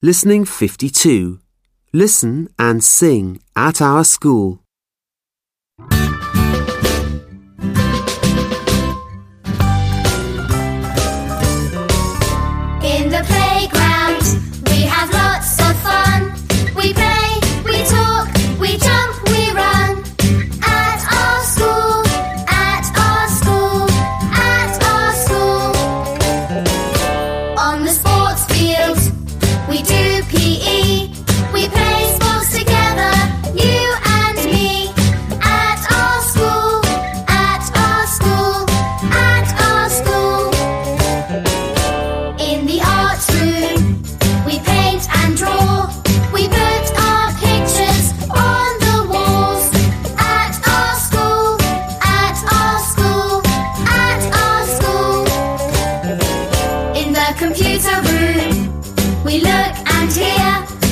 Listening 52. Listen and sing at our school. In the playground, we have lots of fun. We play, we talk, we jump, we run. At our school, at our school, at our school. On the sports field, we do PE. We play sports together, you and me. At our school, at our school, at our school. In the art room, we paint and draw. We put our pictures on the walls. At our school, at our school, at our school. In the computer room, we look and hear.